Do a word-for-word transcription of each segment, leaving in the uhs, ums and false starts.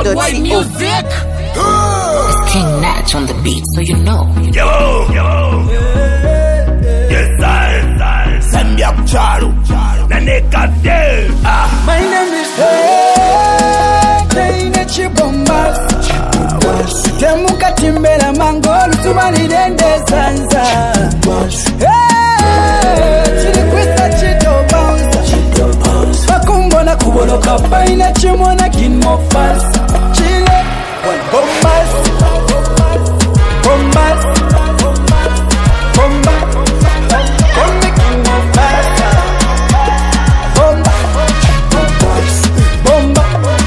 dot co. It's King Natch on the beat, so you know. Yo, yo, yes, I, Sambia Charu, Naneka Del. My name is Taina Chibombas. Temuka Timbela Mangol, Tumani Dende Sansa. Chiliquista Chito Bounce. Makumbo na kubolo kapaina chimona kinmo fast. Chile, one bombas. Bombas. Bombas. Come the kinmo fast. Bomba. Bomba.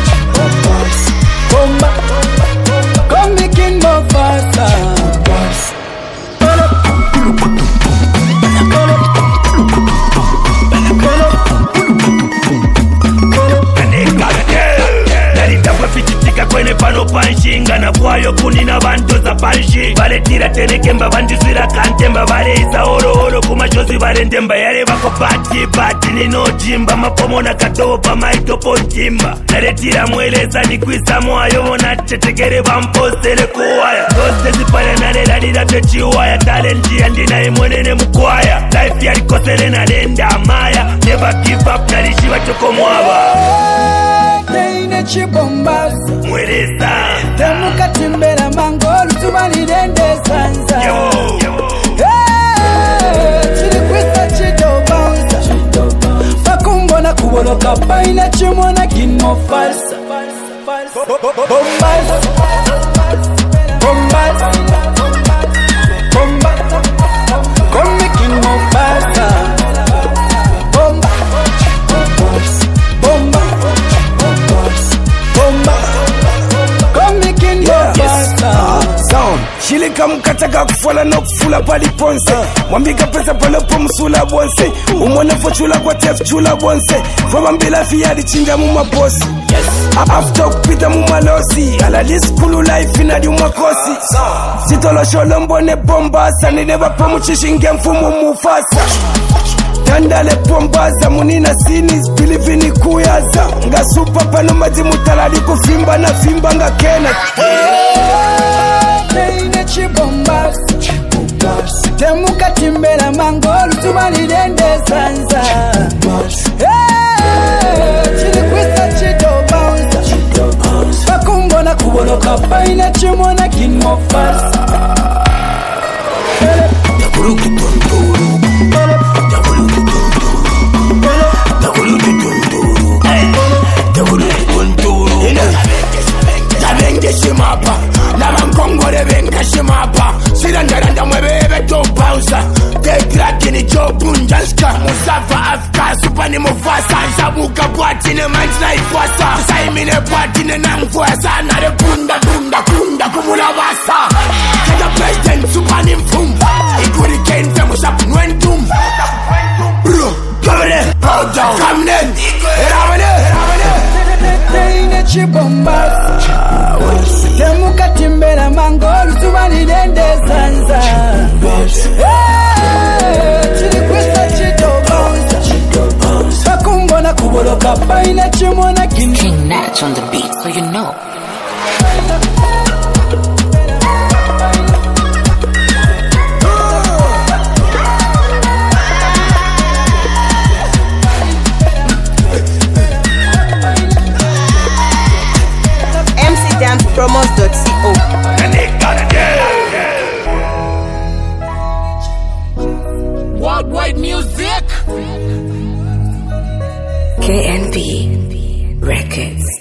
Bomba. Come the kinmo fast. Kwene pano panshinga na kwayo kunina bantu za panshi valetira tenekemba vandizwira kantemba vareisa oro oro kumashozi varendemba yare vako bati bati ninojimba mapomona katovo pamaitopo njimba naretira mweleza nikwisa moayo vona chetekere vamposele kuwaya zose zipale narelalira techiwaya talentia ndina imwenene mukwaya life yarikosele nalenda amaya never give up nalishiva chokomwava Taina Chibombas. Mweleza Temuka Timbela Mangol, Tumani Dende Sansa. Yo, yo. Chiliquista Chito Bounce. Makumbo na kubolo kapaina chimona kinmo falsa. Bombas. Bombas. Bombas. Come kinmo falsa. Bomba. Bomba. Bomba. Come kinmo falsa. Sound Shilika mkataka kufola no kufula pali ponse Mwambika pesa palopo msula bonse Umone fochula kwa tef chula bonse Foma mbila fiyadi chinja muma bosi After kupita muma losi Alalis kulu life inadi umakosi Sitolo sholo mbone bomba Sanideba pamuchishinge mfumu mufasa Tandale pombaza munina sinis Bilivini kuyaza Nga supa pano maji mutalali kufimba na fimba nga kena Taina Chibombas. Temuka Timbela Mangol, Tumani Dende Sansa. Chiliquista Chito Bounce. Makumbo na kubolo kapaina chimona kinmo fast. Yaburuki tunturu Yaburuki tunturu Yaburuki tunturu Yaburuki tunturu Yabenge shimapa Nabangongore benga shimapa Sirandaranda mwebebe to bouncer Tekrakini jobu njanska Musafa afka supani mufasa Zabuka bwatine manjina ifwasa Saimine bwatine nangfwasa Nare kunda kunda kunda kumula basa Kaya president supani mfum Ikuri kenfe musapu nwentum Bro, governor, hold down Kamnen, eramane, eramane Taina Chibombas. Temuka Timbela Mangol, Tumani Dende Sansa. Chiliquista Chito Bounce. Makumbo na kubolo kapaina chimona kinmo. King Natch on the beat, so you know. M C Dance Promos dot co. Worldwide music. K N B Records.